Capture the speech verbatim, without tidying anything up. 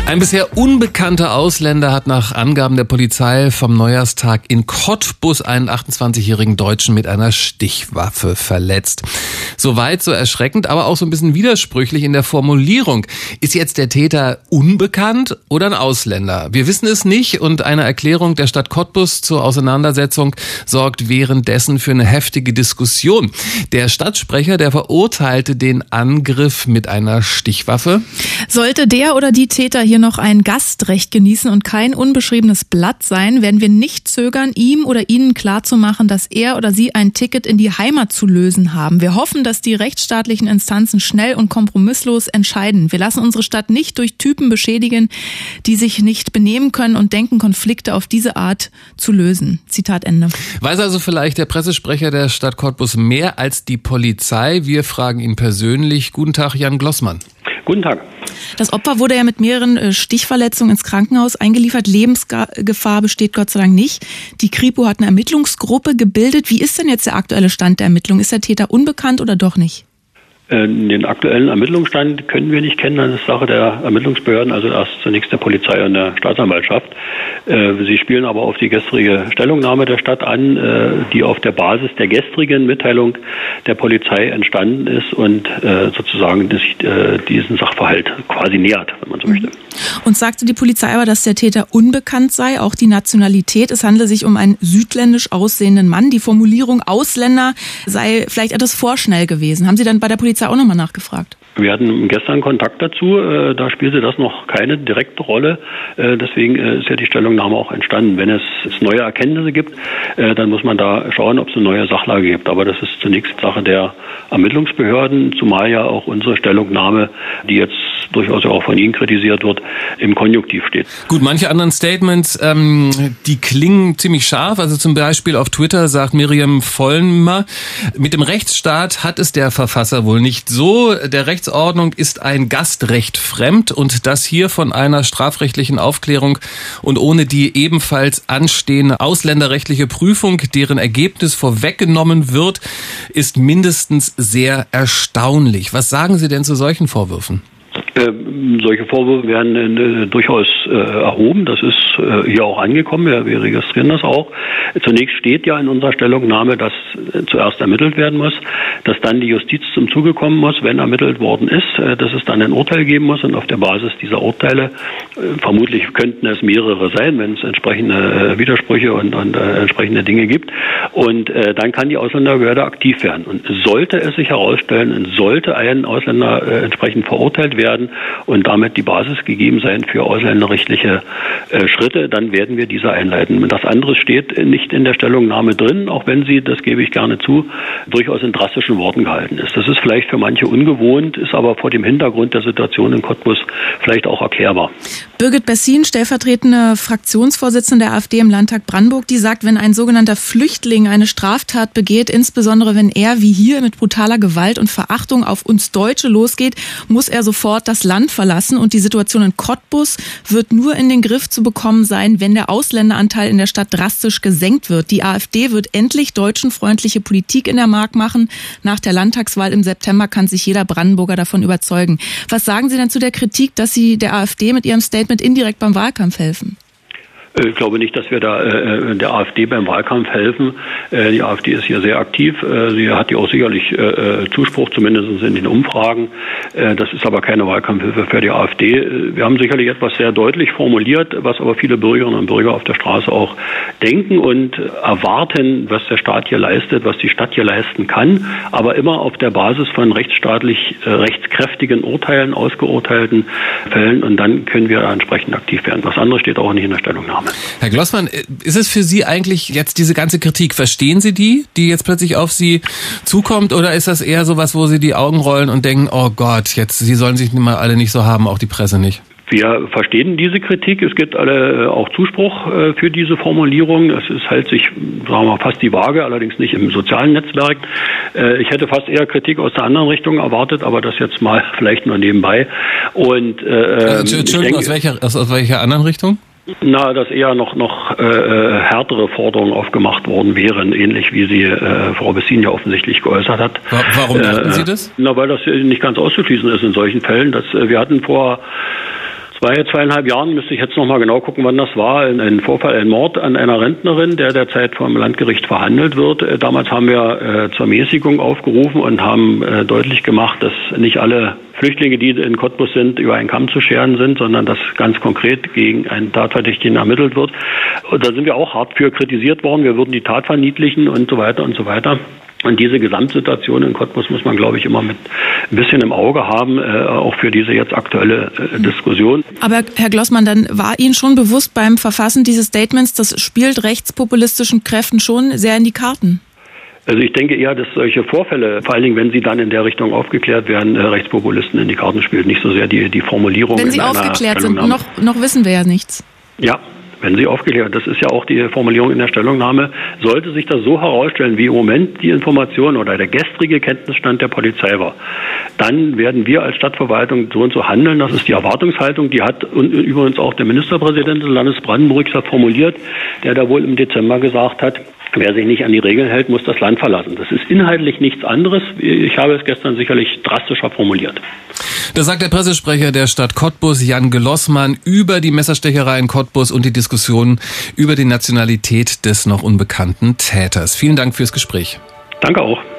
Ein bisher unbekannter Ausländer hat nach Angaben der Polizei vom Neujahrstag in Cottbus einen achtundzwanzigjährigen Deutschen mit einer Stichwaffe verletzt. Soweit so erschreckend, aber auch so ein bisschen widersprüchlich in der Formulierung. Ist jetzt der Täter unbekannt oder ein Ausländer? Wir wissen es nicht und eine Erklärung der Stadt Cottbus zur Auseinandersetzung sorgt währenddessen für eine heftige Diskussion. Der Stadtsprecher, der verurteilte den Angriff mit einer Stichwaffe. Sollte der oder die Täter hier noch ein Gastrecht genießen und kein unbeschriebenes Blatt sein, werden wir nicht zögern, ihm oder ihnen klarzumachen, dass er oder sie ein Ticket in die Heimat zu lösen haben. Wir hoffen, dass die rechtsstaatlichen Instanzen schnell und kompromisslos entscheiden. Wir lassen unsere Stadt nicht durch Typen beschädigen, die sich nicht benehmen können und denken, Konflikte auf diese Art zu lösen. Zitat Ende. Weiß also vielleicht der Pressesprecher der Stadt Cottbus mehr als die Polizei? Wir fragen ihn persönlich. Guten Tag, Jan Glossmann. Guten Tag. Das Opfer wurde ja mit mehreren Stichverletzungen ins Krankenhaus eingeliefert. Lebensgefahr besteht Gott sei Dank nicht. Die Kripo hat eine Ermittlungsgruppe gebildet. Wie ist denn jetzt der aktuelle Stand der Ermittlung? Ist der Täter unbekannt oder doch nicht? Den aktuellen Ermittlungsstand können wir nicht kennen. Das ist Sache der Ermittlungsbehörden, also erst zunächst der Polizei und der Staatsanwaltschaft. Sie spielen aber auf die gestrige Stellungnahme der Stadt an, die auf der Basis der gestrigen Mitteilung der Polizei entstanden ist und sozusagen diesen Sachverhalt quasi nähert, wenn man so möchte. Und sagte die Polizei aber, dass der Täter unbekannt sei, auch die Nationalität. Es handle sich um einen südländisch aussehenden Mann. Die Formulierung Ausländer sei vielleicht etwas vorschnell gewesen. Haben Sie dann bei der Polizei auch nochmal nachgefragt? Wir hatten gestern Kontakt dazu, da spielte das noch keine direkte Rolle, deswegen ist ja die Stellungnahme auch entstanden. Wenn es neue Erkenntnisse gibt, dann muss man da schauen, ob es eine neue Sachlage gibt. Aber das ist zunächst Sache der Ermittlungsbehörden, zumal ja auch unsere Stellungnahme, die jetzt durchaus auch von Ihnen kritisiert wird, im Konjunktiv steht. Gut, manche anderen Statements, ähm, die klingen ziemlich scharf. Also zum Beispiel auf Twitter sagt Miriam Vollmer, mit dem Rechtsstaat hat es der Verfasser wohl nicht so. Der Rechtsordnung ist ein Gastrecht fremd und das hier von einer strafrechtlichen Aufklärung und ohne die ebenfalls anstehende ausländerrechtliche Prüfung, deren Ergebnis vorweggenommen wird, ist mindestens sehr erstaunlich. Was sagen Sie denn zu solchen Vorwürfen? Äh, solche Vorwürfe werden äh, durchaus äh, erhoben. Das ist äh, hier auch angekommen. Wir, wir registrieren das auch. Zunächst steht ja in unserer Stellungnahme, dass äh, zuerst ermittelt werden muss, dass dann die Justiz zum Zuge kommen muss, wenn ermittelt worden ist, äh, dass es dann ein Urteil geben muss und auf der Basis dieser Urteile, äh, vermutlich könnten es mehrere sein, wenn es entsprechende äh, Widersprüche und, und äh, entsprechende Dinge gibt. Und äh, dann kann die Ausländerbehörde aktiv werden. Und sollte es sich herausstellen, sollte ein Ausländer äh, entsprechend verurteilt werden, und damit die Basis gegeben sein für ausländerrechtliche äh, Schritte, dann werden wir diese einleiten. Das andere steht nicht in der Stellungnahme drin, auch wenn sie, das gebe ich gerne zu, durchaus in drastischen Worten gehalten ist. Das ist vielleicht für manche ungewohnt, ist aber vor dem Hintergrund der Situation in Cottbus vielleicht auch erklärbar. Birgit Bessin, stellvertretende Fraktionsvorsitzende der AfD im Landtag Brandenburg, die sagt, wenn ein sogenannter Flüchtling eine Straftat begeht, insbesondere wenn er wie hier mit brutaler Gewalt und Verachtung auf uns Deutsche losgeht, muss er sofort das Land verlassen und die Situation in Cottbus wird nur in den Griff zu bekommen sein, wenn der Ausländeranteil in der Stadt drastisch gesenkt wird. Die AfD wird endlich deutschenfreundliche Politik in der Mark machen. Nach der Landtagswahl im September kann sich jeder Brandenburger davon überzeugen. Was sagen Sie denn zu der Kritik, dass Sie der AfD mit Ihrem Statement indirekt beim Wahlkampf helfen? Ich glaube nicht, dass wir da äh, der AfD beim Wahlkampf helfen. Äh, die AfD ist hier sehr aktiv. Äh, sie hat ja auch sicherlich äh, Zuspruch, zumindest in den Umfragen. Äh, das ist aber keine Wahlkampfhilfe für die AfD. Wir haben sicherlich etwas sehr deutlich formuliert, was aber viele Bürgerinnen und Bürger auf der Straße auch denken und erwarten, was der Staat hier leistet, was die Stadt hier leisten kann, aber immer auf der Basis von rechtsstaatlich äh, rechtskräftigen Urteilen, ausgeurteilten Fällen, und dann können wir da entsprechend aktiv werden. Was anderes steht auch nicht in der Stellungnahme. Herr Glossmann, ist es für Sie eigentlich jetzt diese ganze Kritik, verstehen Sie die, die jetzt plötzlich auf Sie zukommt, oder ist das eher sowas, wo Sie die Augen rollen und denken, oh Gott, jetzt, Sie sollen sich mal alle nicht so haben, auch die Presse nicht? Wir verstehen diese Kritik. Es gibt alle auch Zuspruch äh, für diese Formulierung. Es ist halt sich, sagen wir mal, fast die Waage, allerdings nicht im sozialen Netzwerk. Äh, ich hätte fast eher Kritik aus der anderen Richtung erwartet, aber das jetzt mal vielleicht nur nebenbei. Und äh, äh, Entschuldigung, denke, aus welcher aus, aus welcher anderen Richtung? Na, dass eher noch noch äh, härtere Forderungen aufgemacht worden wären, ähnlich wie sie äh, Frau Bessin ja offensichtlich geäußert hat. Warum dachten äh, Sie das? Na, weil das nicht ganz auszuschließen ist in solchen Fällen. Dass, äh, wir hatten vor zwei, zweieinhalb Jahren, müsste ich jetzt noch mal genau gucken, wann das war, ein Vorfall, ein Mord an einer Rentnerin, der derzeit vom Landgericht verhandelt wird. Damals haben wir äh, zur Mäßigung aufgerufen und haben äh, deutlich gemacht, dass nicht alle Flüchtlinge, die in Cottbus sind, über einen Kamm zu scheren sind, sondern dass ganz konkret gegen einen Tatverdächtigen ermittelt wird. Und da sind wir auch hart für kritisiert worden. Wir würden die Tat verniedlichen und so weiter und so weiter. Und diese Gesamtsituation in Cottbus muss man, glaube ich, immer mit ein bisschen im Auge haben, äh, auch für diese jetzt aktuelle äh, Diskussion. Aber Herr Glossmann, dann war Ihnen schon bewusst beim Verfassen dieses Statements, das spielt rechtspopulistischen Kräften schon sehr in die Karten? Also ich denke eher, dass solche Vorfälle, vor allen Dingen, wenn sie dann in der Richtung aufgeklärt werden, äh, Rechtspopulisten in die Karten spielt. Nicht so sehr die, die Formulierung. Wenn sie in aufgeklärt sind, noch, noch wissen wir ja nichts. Ja. Wenn sie aufgeklärt, das ist ja auch die Formulierung in der Stellungnahme, sollte sich das so herausstellen, wie im Moment die Information oder der gestrige Kenntnisstand der Polizei war, dann werden wir als Stadtverwaltung so und so handeln. Das ist die Erwartungshaltung, die hat übrigens auch der Ministerpräsident des Landes Brandenburg formuliert, der da wohl im Dezember gesagt hat, wer sich nicht an die Regeln hält, muss das Land verlassen. Das ist inhaltlich nichts anderes. Ich habe es gestern sicherlich drastischer formuliert. Das sagt der Pressesprecher der Stadt Cottbus, Jan Glossmann, über die Messerstecherei in Cottbus und die Diskussion über die Nationalität des noch unbekannten Täters. Vielen Dank fürs Gespräch. Danke auch.